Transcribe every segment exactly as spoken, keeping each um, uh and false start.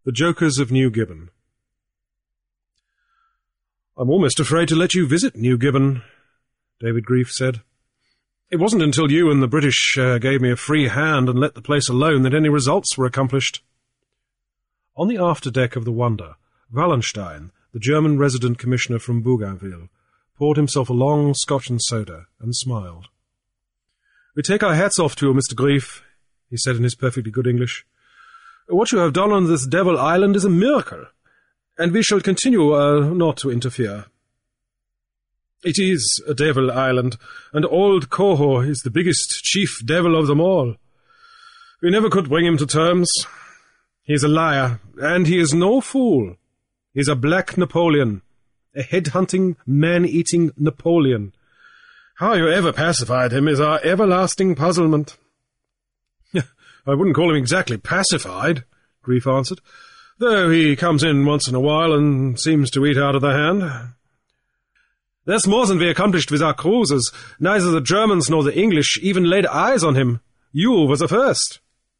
The Jokers of New Gibbon. "I'm almost afraid to let you visit New Gibbon," David Grief said. "It wasn't until you and the British uh, gave me a free hand and let the place alone that any results were accomplished." On the afterdeck of the Wonder, Wallenstein, the German resident commissioner from Bougainville, poured himself a long Scotch and soda and smiled. "We take our hats off to you, Mister Grief," he said in his perfectly good English. "What you have done on this Devil Island is a miracle, and we shall continue uh, not to interfere." "It is a devil island, and old Coho is the biggest chief devil of them all. We never could bring him to terms. He is a liar, and he is no fool. He is a black Napoleon, a head-hunting, man-eating Napoleon. How you ever pacified him is our everlasting puzzlement." "I wouldn't call him exactly pacified," Grief answered, "though he comes in once in a while and seems to eat out of the hand. There's more than we accomplished with our cruisers. Neither the Germans nor the English even laid eyes on him. You were the first."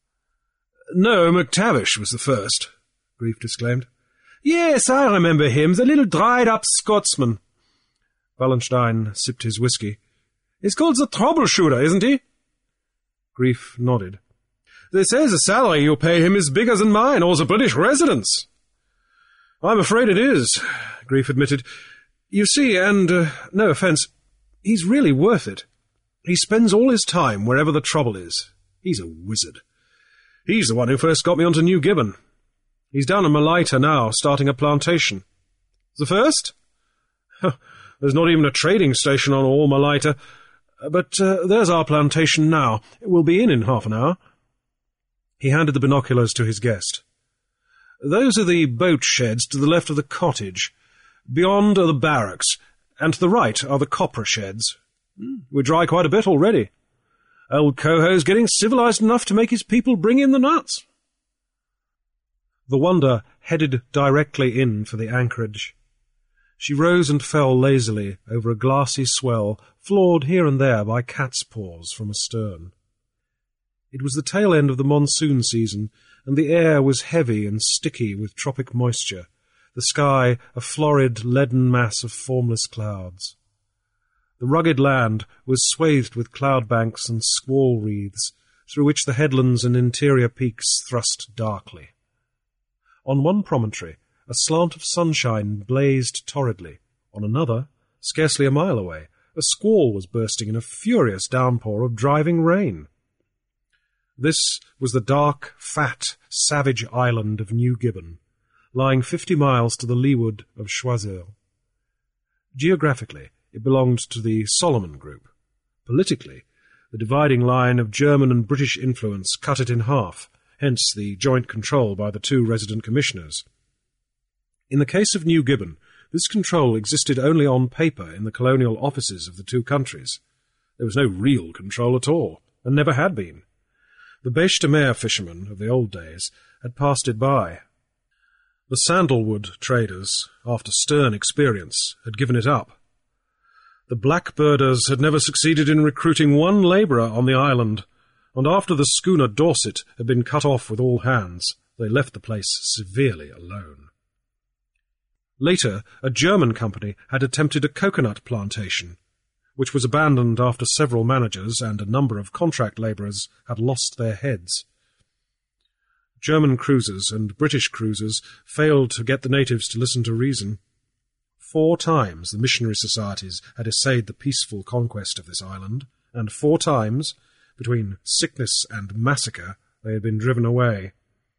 "No, McTavish was the first," Grief disclaimed. "Yes, I remember him, the little dried-up Scotsman." Wallenstein sipped his whisky. "He's called the Troubleshooter, isn't he?" Grief nodded. "They say the salary you pay him is bigger than mine or the British residents." "I'm afraid it is," Grief admitted. "You see, and, uh, no offence, he's really worth it. He spends all his time wherever the trouble is. He's a wizard. He's the one who first got me onto New Gibbon. He's down in Malaita now, starting a plantation." "The first?" "There's not even a trading station on all Malaita. But uh, there's our plantation now. We'll be in in half an hour." He handed the binoculars to his guest. "Those are the boat sheds to the left of the cottage. Beyond are the barracks, and to the right are the copra sheds. We're dry quite a bit already. Old Coho's getting civilized enough to make his people bring in the nuts." The Wonder headed directly in for the anchorage. She rose and fell lazily over a glassy swell, floored here and there by cat's paws from astern. It was the tail end of the monsoon season, and the air was heavy and sticky with tropic moisture, the sky a florid, leaden mass of formless clouds. The rugged land was swathed with cloud banks and squall wreaths, through which the headlands and interior peaks thrust darkly. On one promontory, a slant of sunshine blazed torridly. On another, scarcely a mile away, a squall was bursting in a furious downpour of driving rain. This was the dark, fat, savage island of New Gibbon, lying fifty miles to the leeward of Choiseul. Geographically, it belonged to the Solomon Group. Politically, the dividing line of German and British influence cut it in half, hence the joint control by the two resident commissioners. In the case of New Gibbon, this control existed only on paper in the colonial offices of the two countries. There was no real control at all, and never had been. The Bêche de Mer fishermen of the old days had passed it by. The sandalwood traders, after stern experience, had given it up. The blackbirders had never succeeded in recruiting one labourer on the island, and after the schooner Dorset had been cut off with all hands, they left the place severely alone. Later, a German company had attempted a coconut plantation, which was abandoned after several managers and a number of contract labourers had lost their heads. German cruisers and British cruisers failed to get the natives to listen to reason. Four times the missionary societies had essayed the peaceful conquest of this island, and four times, between sickness and massacre, they had been driven away.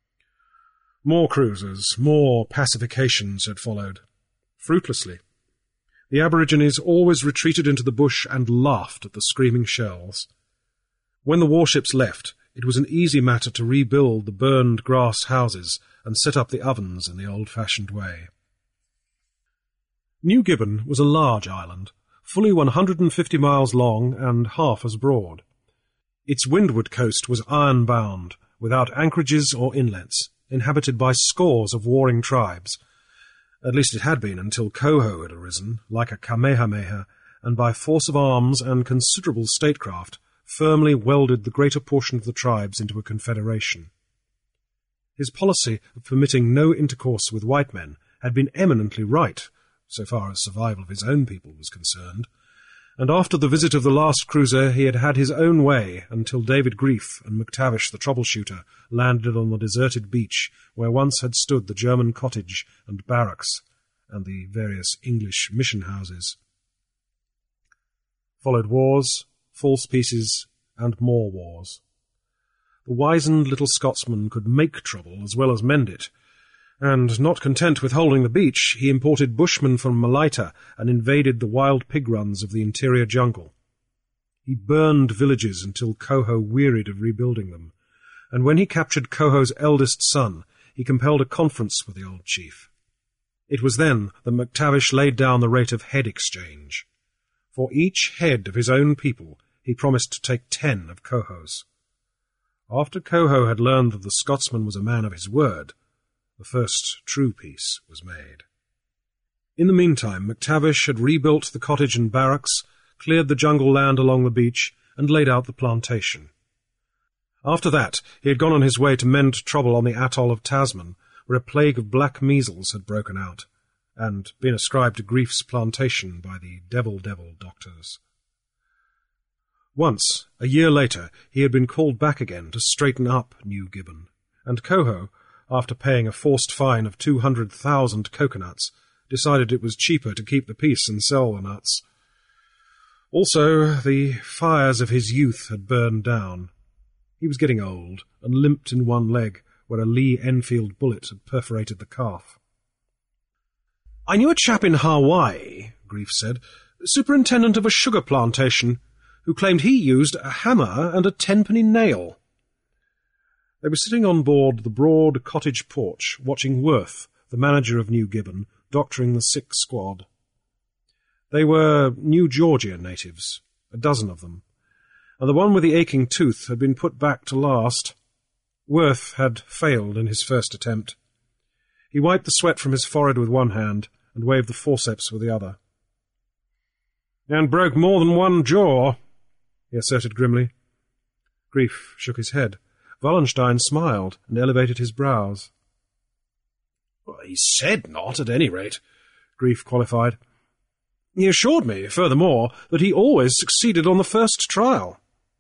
More cruisers, more pacifications had followed, fruitlessly. The Aborigines always retreated into the bush and laughed at the screaming shells. When the warships left, it was an easy matter to rebuild the burned grass houses and set up the ovens in the old-fashioned way. New Gibbon was a large island, fully one hundred and fifty miles long and half as broad. Its windward coast was iron-bound, without anchorages or inlets, inhabited by scores of warring tribes. At least it had been until Coho had arisen, like a Kamehameha, and by force of arms and considerable statecraft, firmly welded the greater portion of the tribes into a confederation. His policy of permitting no intercourse with white men had been eminently right, so far as survival of his own people was concerned, and after the visit of the last cruiser he had had his own way until David Grief and McTavish the troubleshooter landed on the deserted beach where once had stood the German cottage and barracks and the various English mission houses. Followed wars, false peaces, and more wars. The wizened little Scotsman could make trouble as well as mend it, and, not content with holding the beach, he imported bushmen from Malaita and invaded the wild pig runs of the interior jungle. He burned villages until Coho wearied of rebuilding them, and when he captured Coho's eldest son, he compelled a conference with the old chief. It was then that McTavish laid down the rate of head exchange. For each head of his own people, he promised to take ten of Coho's. After Coho had learned that the Scotsman was a man of his word, the first true peace was made. In the meantime, McTavish had rebuilt the cottage and barracks, cleared the jungle land along the beach, and laid out the plantation. After that, he had gone on his way to mend trouble on the atoll of Tasman, where a plague of black measles had broken out, and been ascribed to Grief's plantation by the devil-devil doctors. Once, a year later, he had been called back again to straighten up New Gibbon, and Coho, after paying a forced fine of two hundred thousand coconuts, decided it was cheaper to keep the peace and sell the nuts. Also, the fires of his youth had burned down. He was getting old, and limped in one leg, where a Lee Enfield bullet had perforated the calf. "I knew a chap in Hawaii," Grief said, "superintendent of a sugar plantation, who claimed he used a hammer and a tenpenny nail." They were sitting on board the broad cottage porch, watching Worth, the manager of New Gibbon, doctoring the sick squad. They were New Georgia natives, a dozen of them, and the one with the aching tooth had been put back to last. Worth had failed in his first attempt. He wiped the sweat from his forehead with one hand and waved the forceps with the other. "And broke more than one jaw," he asserted grimly. Grief shook his head. Wallenstein smiled and elevated his brows. "Well, he said not, at any rate," Grief qualified. "He assured me, furthermore, that he always succeeded on the first trial."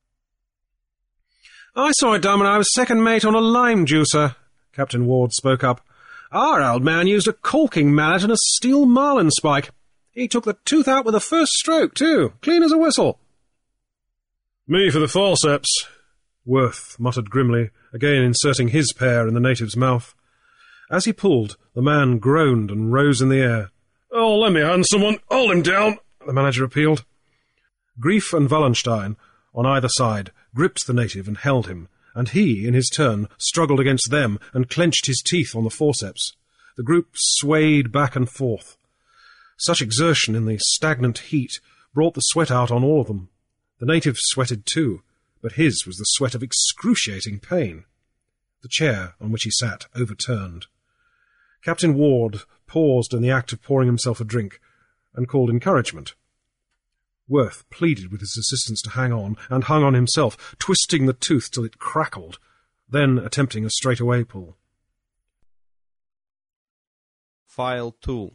"I saw it done when I was second mate on a lime juicer," Captain Ward spoke up. "Our old man used a caulking mallet and a steel marlin spike. He took the tooth out with the first stroke, too, clean as a whistle." "Me for the forceps," Worth muttered grimly, again inserting his pair in the native's mouth. As he pulled, the man groaned and rose in the air. "Oh, let me hand someone! Hold him down!" the manager appealed. Grief and Wallenstein, on either side, gripped the native and held him, and he, in his turn, struggled against them and clenched his teeth on the forceps. The group swayed back and forth. Such exertion in the stagnant heat brought the sweat out on all of them. The native sweated too, but his was the sweat of excruciating pain. The chair on which he sat overturned. Captain Ward paused in the act of pouring himself a drink, and called encouragement. Worth pleaded with his assistants to hang on, and hung on himself, twisting the tooth till it crackled, then attempting a straight-away pull. File two.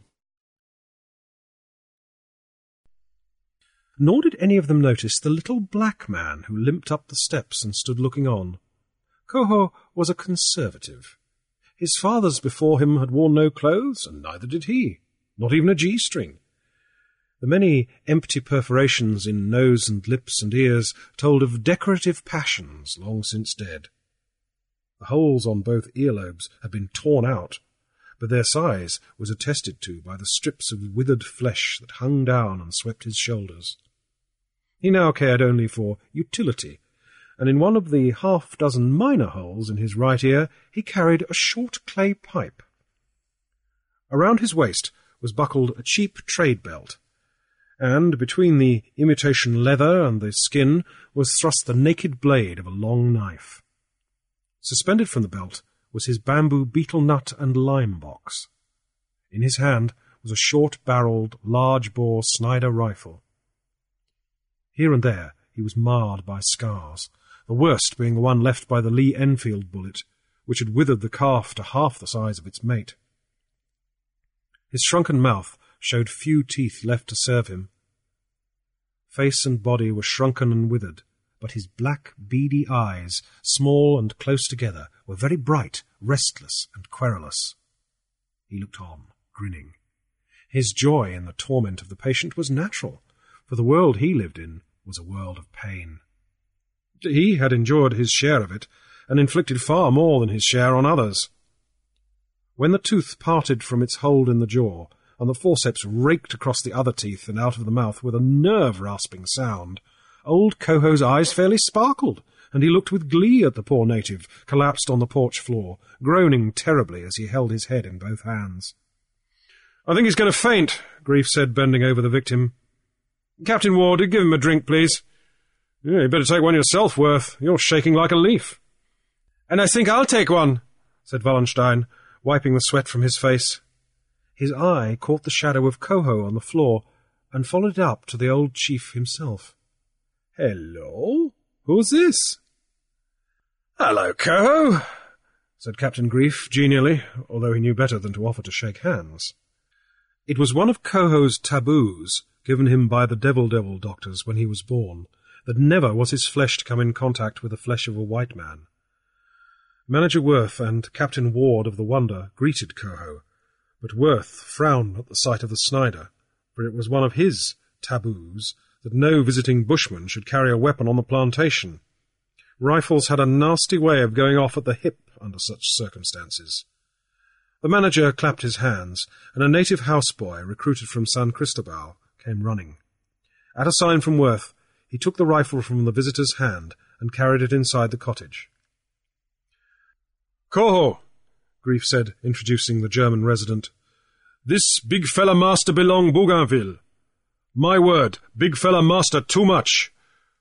Nor did any of them notice the little black man who limped up the steps and stood looking on. Coho was a conservative. His fathers before him had worn no clothes, and neither did he, not even a G-string. The many empty perforations in nose and lips and ears told of decorative passions long since dead. The holes on both earlobes had been torn out, but their size was attested to by the strips of withered flesh that hung down and swept his shoulders. He now cared only for utility, and in one of the half-dozen minor holes in his right ear he carried a short clay pipe. Around his waist was buckled a cheap trade belt, and between the imitation leather and the skin was thrust the naked blade of a long knife. Suspended from the belt was his bamboo betel-nut and lime box. In his hand was a short-barrelled, large-bore Snider rifle. Here and there he was marred by scars, the worst being the one left by the Lee Enfield bullet, which had withered the calf to half the size of its mate. His shrunken mouth showed few teeth left to serve him. Face and body were shrunken and withered, but his black, beady eyes, small and close together, were very bright, restless, and querulous. He looked on, grinning. His joy in the torment of the patient was natural, for the world he lived in was a world of pain. He had endured his share of it, and inflicted far more than his share on others. When the tooth parted from its hold in the jaw, and the forceps raked across the other teeth and out of the mouth with a nerve-rasping sound, old Coho's eyes fairly sparkled, and he looked with glee at the poor native, collapsed on the porch floor, groaning terribly as he held his head in both hands. "I think he's going to faint," Grief said, bending over the victim. "Captain Ward, give him a drink, please." "Yeah, you'd better take one yourself, Worth. You're shaking like a leaf." "And I think I'll take one," said Wallenstein, wiping the sweat from his face. His eye caught the shadow of Coho on the floor, and followed it up to the old chief himself. "Hello? Who's this?" "Hello, Coho," said Captain Grief genially, although he knew better than to offer to shake hands. It was one of Coho's taboos, given him by the devil-devil doctors when he was born, that never was his flesh to come in contact with the flesh of a white man. Manager Worth and Captain Ward of the Wonder greeted Coho, but Worth frowned at the sight of the Snider, for it was one of his taboos that no visiting bushman should carry a weapon on the plantation. Rifles had a nasty way of going off at the hip under such circumstances. The manager clapped his hands, and a native houseboy recruited from San Cristobal came running. At a sign from Worth, he took the rifle from the visitor's hand and carried it inside the cottage. "Coho," Grief said, introducing the German resident, "this big fella master belong Bougainville. My word, big fella master too much."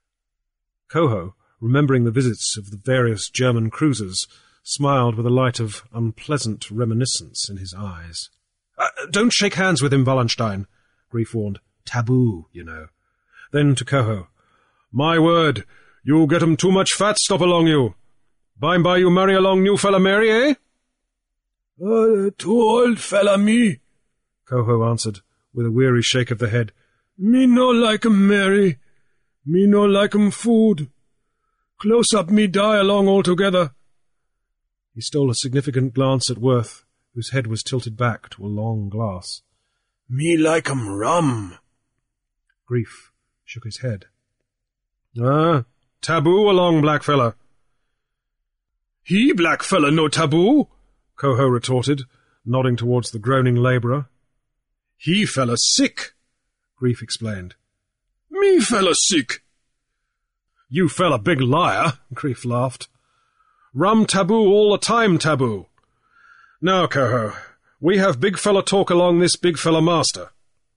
Coho, remembering the visits of the various German cruisers, smiled with a light of unpleasant reminiscence in his eyes. Uh, "Don't shake hands with him, Wallenstein," Grief warned. "Taboo, you know." Then to Coho, "My word, you get 'em too much fat stop along you. Bime by you marry along new fella Mary, eh?" Uh, too old fella me," Coho answered, with a weary shake of the head. "Me no like 'em marry. Me no like 'em food. Close up me die along altogether." He stole a significant glance at Worth, whose head was tilted back to a long glass. "Me like 'em rum." Grief shook his head. "Ah, taboo along, black fella." "He black fella no taboo," Coho retorted, nodding towards the groaning labourer. "He fella sick," Grief explained. "Me fella sick." "You fella big liar," Grief laughed. "Rum taboo all the time taboo. Now, Coho, we have big fella talk along this big fella master."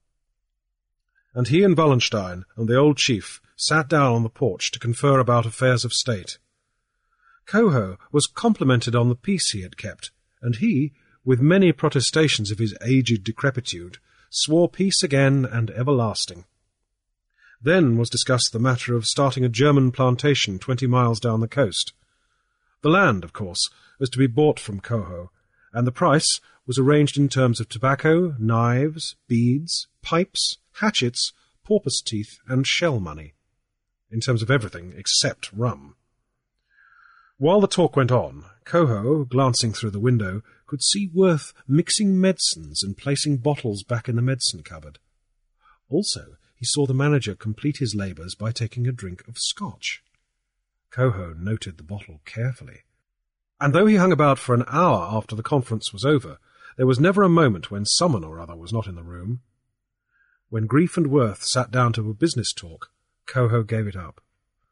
And he and Wallenstein and the old chief sat down on the porch to confer about affairs of state. Coho was complimented on the peace he had kept, and he, with many protestations of his aged decrepitude, swore peace again and everlasting. Then was discussed the matter of starting a German plantation twenty miles down the coast. The land, of course, was to be bought from Coho, and the price was arranged in terms of tobacco, knives, beads, pipes, hatchets, porpoise teeth, and shell money, in terms of everything except rum. While the talk went on, Coho, glancing through the window, could see Worth mixing medicines and placing bottles back in the medicine cupboard. Also, he saw the manager complete his labours by taking a drink of scotch. Coho noted the bottle carefully, and though he hung about for an hour after the conference was over, there was never a moment when someone or other was not in the room. When Grief and Worth sat down to a business talk, Coho gave it up.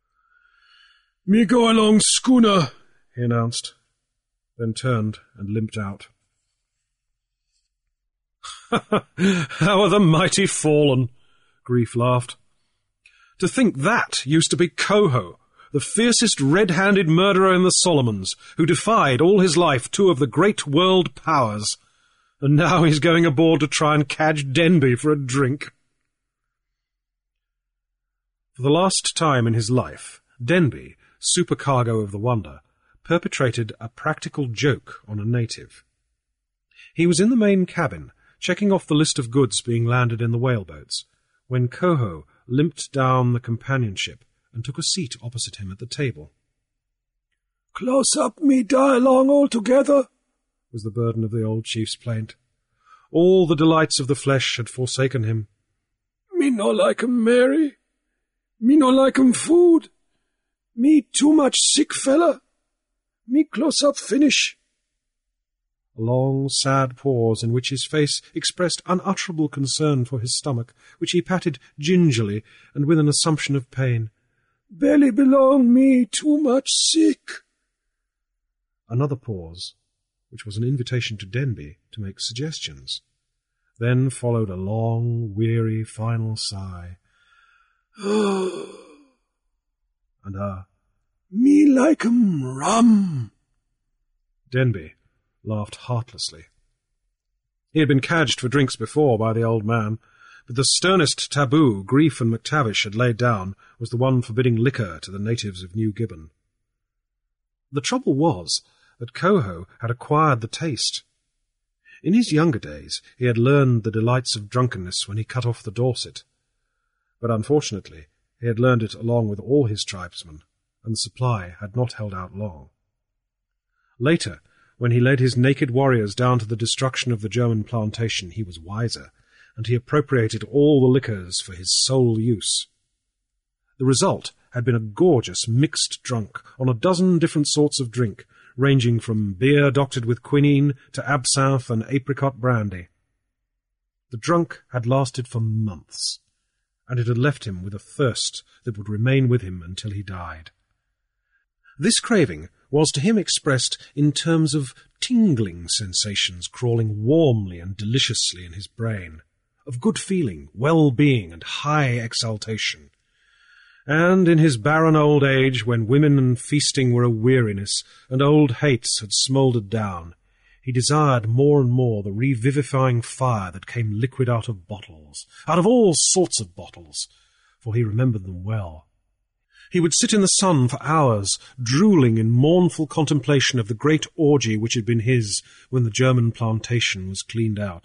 "Me go along schooner," he announced, then turned and limped out. "How are the mighty fallen?" Grief laughed. "To think that used to be Coho, the fiercest red-handed murderer in the Solomons, who defied all his life two of the great world powers, and now he's going aboard to try and catch Denby for a drink." For the last time in his life, Denby, supercargo of the Wonder, perpetrated a practical joke on a native. He was in the main cabin, checking off the list of goods being landed in the whaleboats, when Coho limped down the companionship and took a seat opposite him at the table. "Close up me die along altogether," was the burden of the old chief's plaint. All the delights of the flesh had forsaken him. "Me no like 'em, Mary. Me no like 'em food. Me too much sick fella. Me close up finish." A long, sad pause in which his face expressed unutterable concern for his stomach, which he patted gingerly and with an assumption of pain. "Belly belong me too much sick." Another pause, which was an invitation to Denby to make suggestions. Then followed a long, weary, final sigh. and a "Me like 'em rum." Denby laughed heartlessly. He had been cadged for drinks before by the old man, but the sternest taboo Grief and McTavish had laid down was the one forbidding liquor to the natives of New Gibbon. The trouble was that Coho had acquired the taste. In his younger days he had learned the delights of drunkenness when he cut off the Dorset, but unfortunately he had learned it along with all his tribesmen, and the supply had not held out long. Later, when he led his naked warriors down to the destruction of the German plantation, he was wiser, and he appropriated all the liquors for his sole use. The result had been a gorgeous mixed drunk on a dozen different sorts of drink, ranging from beer doctored with quinine to absinthe and apricot brandy. The drunk had lasted for months, and it had left him with a thirst that would remain with him until he died. This craving was to him expressed in terms of tingling sensations crawling warmly and deliciously in his brain, of good feeling, well-being, and high exaltation. And in his barren old age, when women and feasting were a weariness, and old hates had smouldered down, he desired more and more the revivifying fire that came liquid out of bottles, out of all sorts of bottles, for he remembered them well. He would sit in the sun for hours, drooling in mournful contemplation of the great orgy which had been his when the German plantation was cleaned out.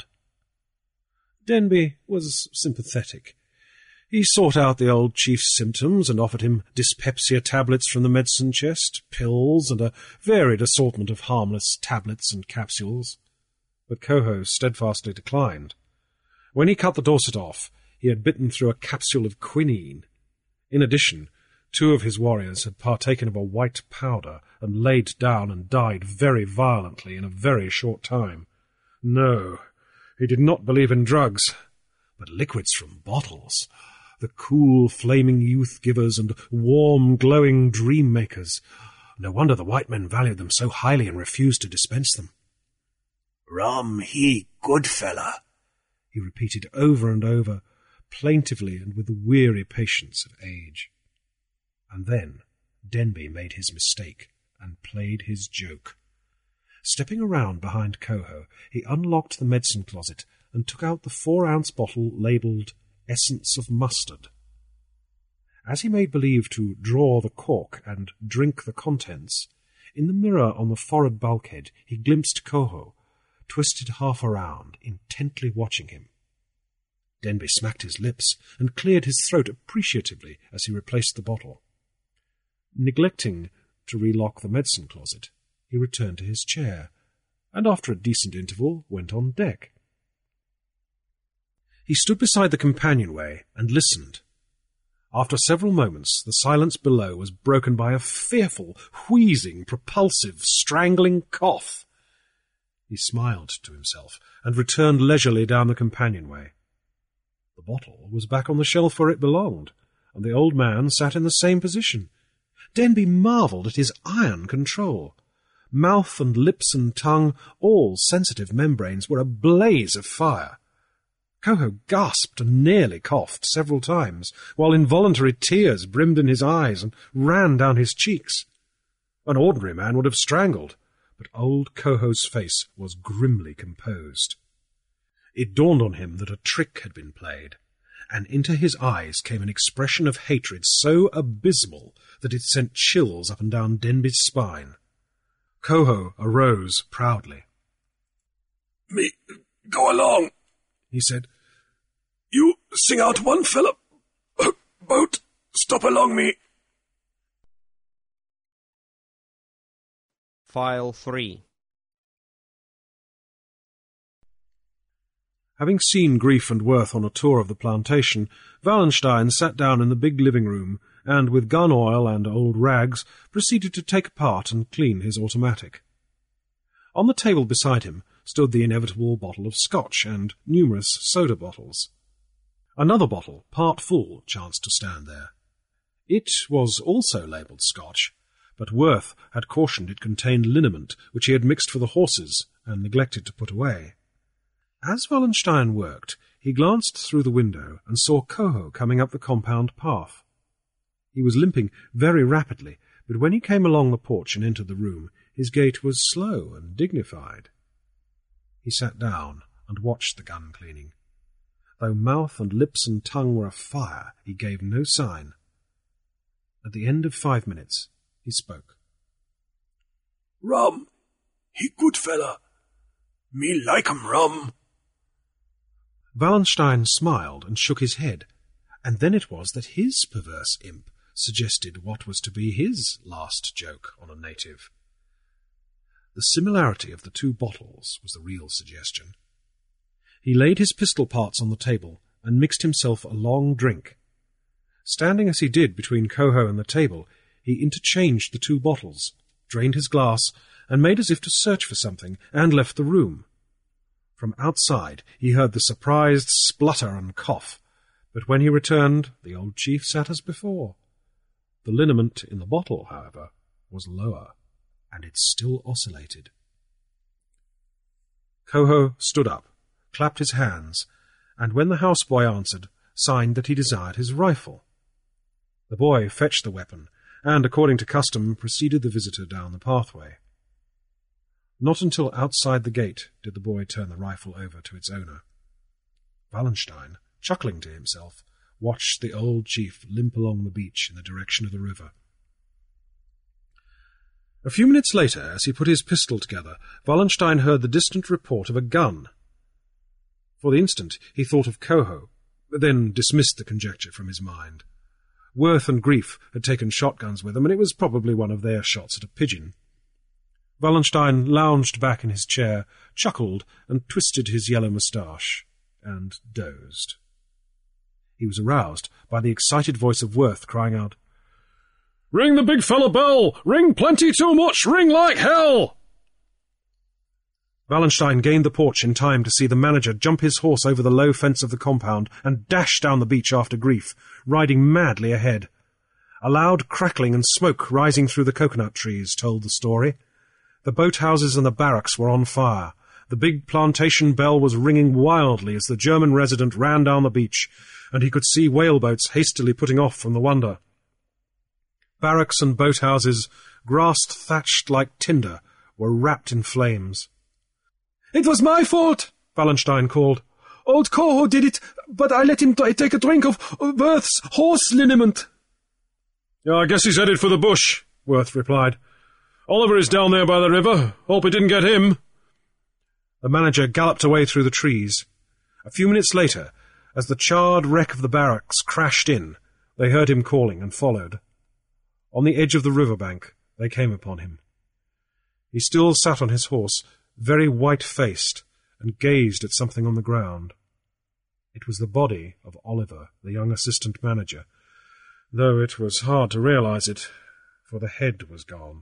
Denby was sympathetic. He sought out the old chief's symptoms and offered him dyspepsia tablets from the medicine chest, pills, and a varied assortment of harmless tablets and capsules. But Coho steadfastly declined. When he cut the Dorset off, he had bitten through a capsule of quinine. In addition, two of his warriors had partaken of a white powder and laid down and died very violently in a very short time. No, he did not believe in drugs, but liquids from bottles, the cool, flaming youth-givers and warm, glowing dream-makers. No wonder the white men valued them so highly and refused to dispense them. "Rum he good fella," he repeated over and over, plaintively and with the weary patience of age. And then Denby made his mistake and played his joke. Stepping around behind Coho, he unlocked the medicine closet and took out the four-ounce bottle labelled Essence of Mustard. As he made believe to draw the cork and drink the contents, in the mirror on the forward bulkhead he glimpsed Coho, twisted half around, intently watching him. Denby smacked his lips and cleared his throat appreciatively as he replaced the bottle. Neglecting to relock the medicine closet, he returned to his chair, and after a decent interval went on deck. He stood beside the companionway and listened. After several moments, the silence below was broken by a fearful, wheezing, propulsive, strangling cough. He smiled to himself and returned leisurely down the companionway. The bottle was back on the shelf where it belonged, and the old man sat in the same position. Denby marvelled at his iron control. Mouth and lips and tongue, all sensitive membranes, were a blaze of fire. Coho gasped and nearly coughed several times, while involuntary tears brimmed in his eyes and ran down his cheeks. An ordinary man would have strangled, but old Coho's face was grimly composed. It dawned on him that a trick had been played, and into his eyes came an expression of hatred so abysmal that it sent chills up and down Denby's spine. Coho arose proudly. "Me, go along," he said. "You sing out one fella. Boat, stop along me." File three. Having seen Grief and Worth on a tour of the plantation, Wallenstein sat down in the big living room and, with gun oil and old rags, proceeded to take apart and clean his automatic. On the table beside him stood the inevitable bottle of scotch and numerous soda bottles. Another bottle, part full, chanced to stand there. It was also labelled scotch, but Worth had cautioned it contained liniment, which he had mixed for the horses and neglected to put away. As Wallenstein worked, he glanced through the window and saw Coho coming up the compound path. He was limping very rapidly, but when he came along the porch and entered the room, his gait was slow and dignified. He sat down and watched the gun cleaning. Though mouth and lips and tongue were afire, he gave no sign. At the end of five minutes, he spoke. "Rum, he good fella. Me like 'em rum." Wallenstein smiled and shook his head, and then it was that his perverse imp suggested what was to be his last joke on a native. The similarity of the two bottles was the real suggestion. He laid his pistol parts on the table and mixed himself a long drink. Standing as he did between Coho and the table, he interchanged the two bottles, drained his glass, and made as if to search for something, and left the room. From outside he heard the surprised splutter and cough, but when he returned, the old chief sat as before. The liniment in the bottle, however, was lower, and it still oscillated. Coho stood up, clapped his hands, and when the houseboy answered, signed that he desired his rifle. The boy fetched the weapon, and, according to custom, preceded the visitor down the pathway. Not until outside the gate did the boy turn the rifle over to its owner. Wallenstein, chuckling to himself, watched the old chief limp along the beach in the direction of the river. A few minutes later, as he put his pistol together, Wallenstein heard the distant report of a gun. For the instant he thought of Coho, but then dismissed the conjecture from his mind. Worth and Grief had taken shotguns with them, and it was probably one of their shots at a pigeon. Wallenstein lounged back in his chair, chuckled, and twisted his yellow moustache, and dozed. He was aroused by the excited voice of Worth crying out, "Ring the big fella bell! Ring plenty too much! Ring like hell!" Wallenstein gained the porch in time to see the manager jump his horse over the low fence of the compound and dash down the beach after Grief, riding madly ahead. A loud crackling and smoke rising through the coconut trees told the story. The boathouses and the barracks were on fire. The big plantation bell was ringing wildly as the German resident ran down the beach, and he could see whaleboats hastily putting off from the Wonder. Barracks and boathouses, grass-thatched like tinder, were wrapped in flames. "It was my fault," Wallenstein called. "Old Coho did it, but I let him t- take a drink of Worth's horse liniment." "Yeah, I guess he's headed for the bush," Worth replied. "Oliver is down there by the river. Hope it didn't get him." The manager galloped away through the trees. A few minutes later, as the charred wreck of the barracks crashed in, they heard him calling and followed. On the edge of the riverbank, they came upon him. He still sat on his horse, very white-faced, and gazed at something on the ground. It was the body of Oliver, the young assistant manager, though it was hard to realize it, for the head was gone.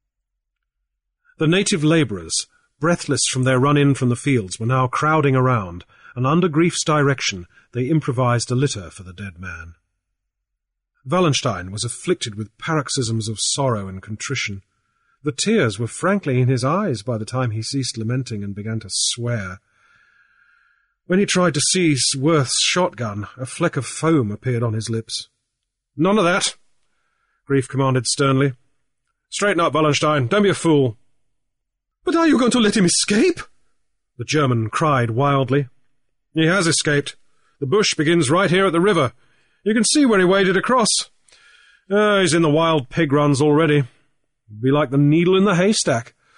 The native labourers, breathless from their run-in from the fields, were now crowding around, and under Grief's direction they improvised a litter for the dead man. Wallenstein was afflicted with paroxysms of sorrow and contrition. The tears were frankly in his eyes by the time he ceased lamenting and began to swear. When he tried to seize Worth's shotgun, a fleck of foam appeared on his lips. "None of that," Grief commanded sternly. "Straighten up, Wallenstein. Don't be a fool." "But are you going to let him escape?" the German cried wildly. "He has escaped. The bush begins right here at the river. You can see where he waded across. Uh, he's in the wild pig runs already. It'd be like the needle in the haystack.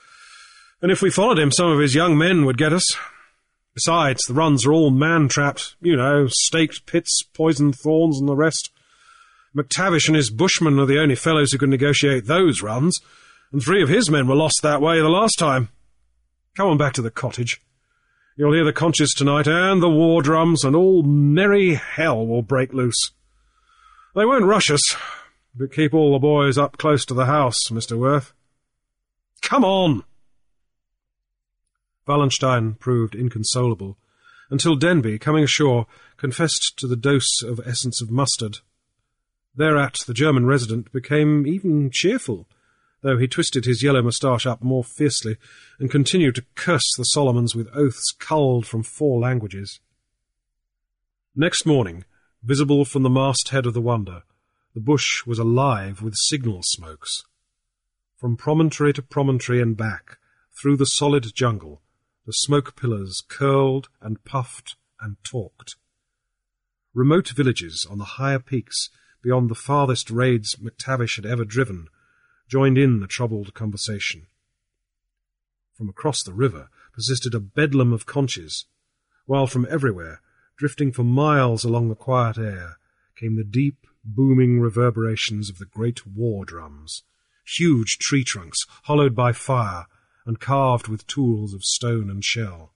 And if we followed him, some of his young men would get us. Besides, the runs are all man-trapped. You know, staked pits, poisoned thorns, and the rest. MacTavish and his bushmen are the only fellows who can negotiate those runs, and three of his men were lost that way the last time. Come on back to the cottage. You'll hear the conches tonight, and the war drums, and all merry hell will break loose. They won't rush us, but keep all the boys up close to the house, Mister Worth. Come on! Wallenstein proved inconsolable, until Denby, coming ashore, confessed to the dose of essence of mustard. Thereat the German resident became even cheerful, though he twisted his yellow moustache up more fiercely, and continued to curse the Solomons with oaths culled from four languages. Next morning, visible from the masthead of the Wonder, the bush was alive with signal smokes. From promontory to promontory and back, through the solid jungle, the smoke pillars curled and puffed and talked. Remote villages on the higher peaks, beyond the farthest raids MacTavish had ever driven, joined in the troubled conversation. From across the river persisted a bedlam of conches, while from everywhere, drifting for miles along the quiet air, came the deep, booming reverberations of the great war drums, huge tree trunks hollowed by fire and carved with tools of stone and shell.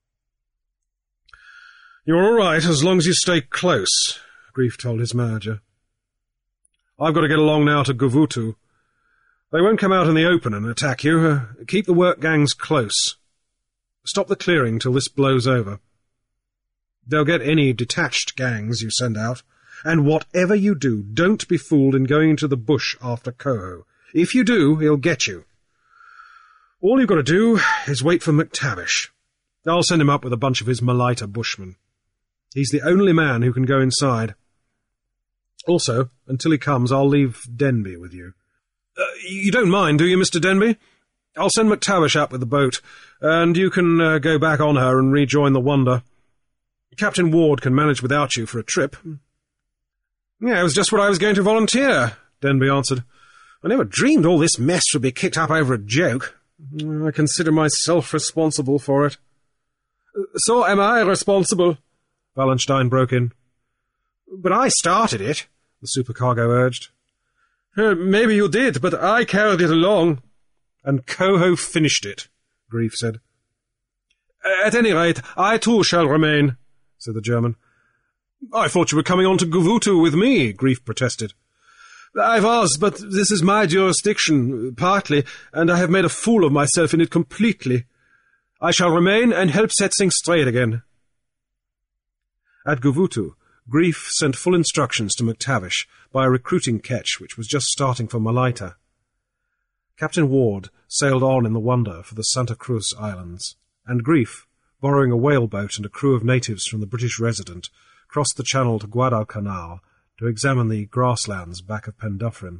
"You're all right as long as you stay close," Grief told his manager. "I've got to get along now to Govutu. They won't come out in the open and attack you. Uh, keep the work gangs close. Stop the clearing till this blows over. They'll get any detached gangs you send out, and whatever you do, don't be fooled in going into the bush after Coho. If you do, he'll get you. All you've got to do is wait for MacTavish. I'll send him up with a bunch of his Malaita bushmen. He's the only man who can go inside. Also, until he comes, I'll leave Denby with you. Uh, you don't mind, do you, Mister Denby? I'll send MacTavish up with the boat, and you can uh, go back on her and rejoin the Wonder. Captain Ward can manage without you for a trip." "Yeah, it was just what I was going to volunteer," Denby answered. "I never dreamed all this mess would be kicked up over a joke. I consider myself responsible for it." "So am I responsible," Wallenstein broke in. "But I started it," the supercargo urged. Uh, "Maybe you did, but I carried it along." "And Coho finished it," Grief said. "At any rate, I too shall remain," said the German. "I thought you were coming on to Govutu with me," Grief protested. "I was, but this is my jurisdiction, partly, and I have made a fool of myself in it completely. I shall remain and help set things straight again." At Govutu, Grief sent full instructions to MacTavish by a recruiting ketch which was just starting for Malaita. Captain Ward sailed on in the Wonder for the Santa Cruz Islands, and Grief, borrowing a whaleboat and a crew of natives from the British resident, crossed the channel to Guadalcanal to examine the grasslands back of Penduffryn.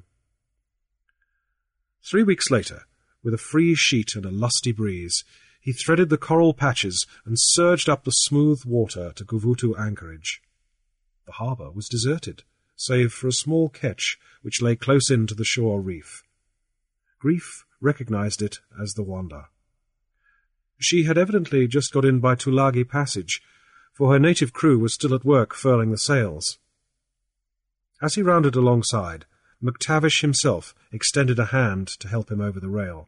Three weeks later, with a free sheet and a lusty breeze, he threaded the coral patches and surged up the smooth water to Govutu anchorage. The harbour was deserted, save for a small ketch which lay close in to the shore reef. Grief recognized it as the Wanda. She had evidently just got in by Tulagi Passage, for her native crew was still at work furling the sails. As he rounded alongside, MacTavish himself extended a hand to help him over the rail.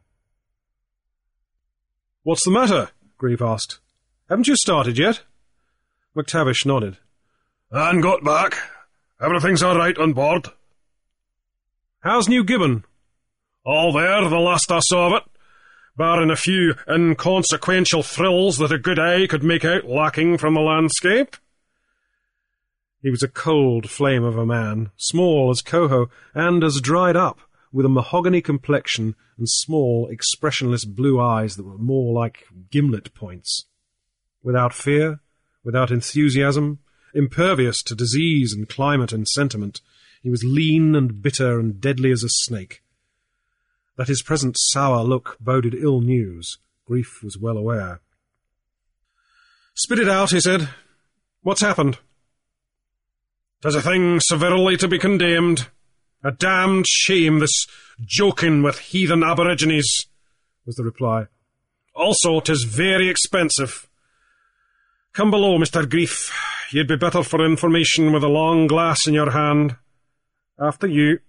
"What's the matter?" Grief asked. "Haven't you started yet?" MacTavish nodded. "And got back. Everything's all right on board." "How's New Gibbon?" "All there, the last I saw of it, barring a few inconsequential thrills that a good eye could make out lacking from the landscape." He was a cold flame of a man, small as Coho, and as dried up, with a mahogany complexion and small, expressionless blue eyes that were more like gimlet points. Without fear, without enthusiasm, impervious to disease and climate and sentiment, he was lean and bitter and deadly as a snake. That his present sour look boded ill news, Grief was well aware. "Spit it out," he said. "What's happened?" "'Tis a thing severely to be condemned. A damned shame, this joking with heathen aborigines," was the reply. Also, 'tis very expensive. Come below, Mister Grief. You'd be better for information with a long glass in your hand. After you.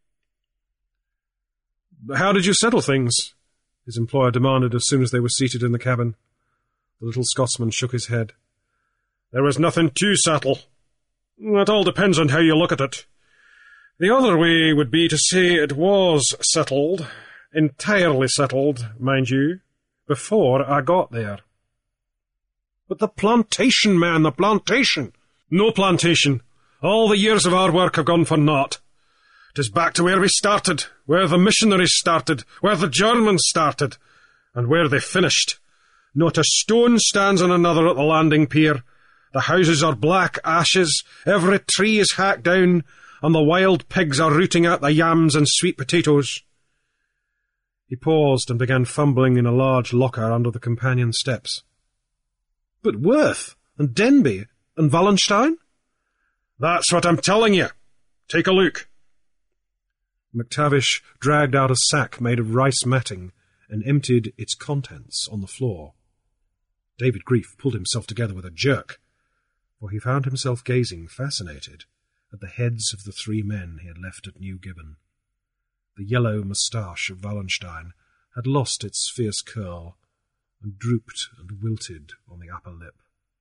How did you settle things? His employer demanded as soon as they were seated in the cabin. The little Scotsman shook his head. There was nothing to settle. It all depends on how you look at it. The other way would be to say it was settled, entirely settled, mind you, before I got there. But the plantation, man, the plantation! No plantation. All the years of our work have gone for naught. 'Tis back to where we started, where the missionaries started, where the Germans started, and where they finished. Not a stone stands on another at the landing pier. The houses are black ashes, every tree is hacked down, and the wild pigs are rooting out the yams and sweet potatoes. He paused and began fumbling in a large locker under the companion steps. But Worth, and Denby, and Wallenstein? That's what I'm telling you. Take a look. McTavish dragged out a sack made of rice matting and emptied its contents on the floor. David Grief pulled himself together with a jerk, for he found himself gazing, fascinated, at the heads of the three men he had left at New Gibbon. The yellow moustache of Wallenstein had lost its fierce curl, and drooped and wilted on the upper lip.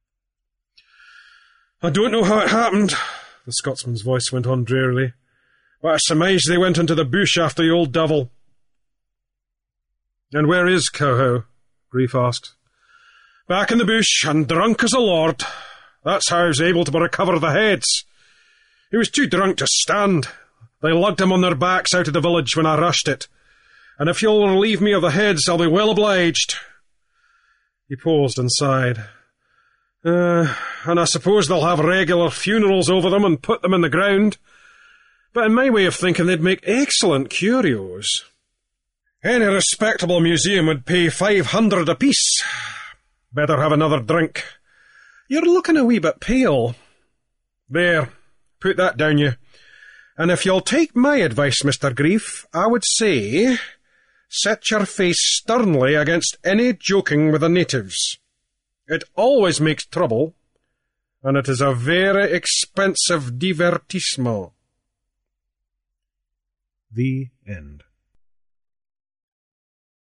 I don't know how it happened, the Scotsman's voice went on drearily, but I surmise they went into the bush after the old devil. And where is Coho? Grief asked. Back in the bush, and drunk as a lord. That's how I was able to recover the heads. He was too drunk to stand. They lugged him on their backs out of the village when I rushed it. And if you'll relieve me of the heads, I'll be well obliged. He paused and sighed. Uh, and I suppose they'll have regular funerals over them and put them in the ground. But in my way of thinking, they'd make excellent curios. Any respectable museum would pay five hundred apiece. Better have another drink. You're looking a wee bit pale. There, put that down you. And if you'll take my advice, Mister Grief, I would say, set your face sternly against any joking with the natives. It always makes trouble, and it is a very expensive divertissement. The end.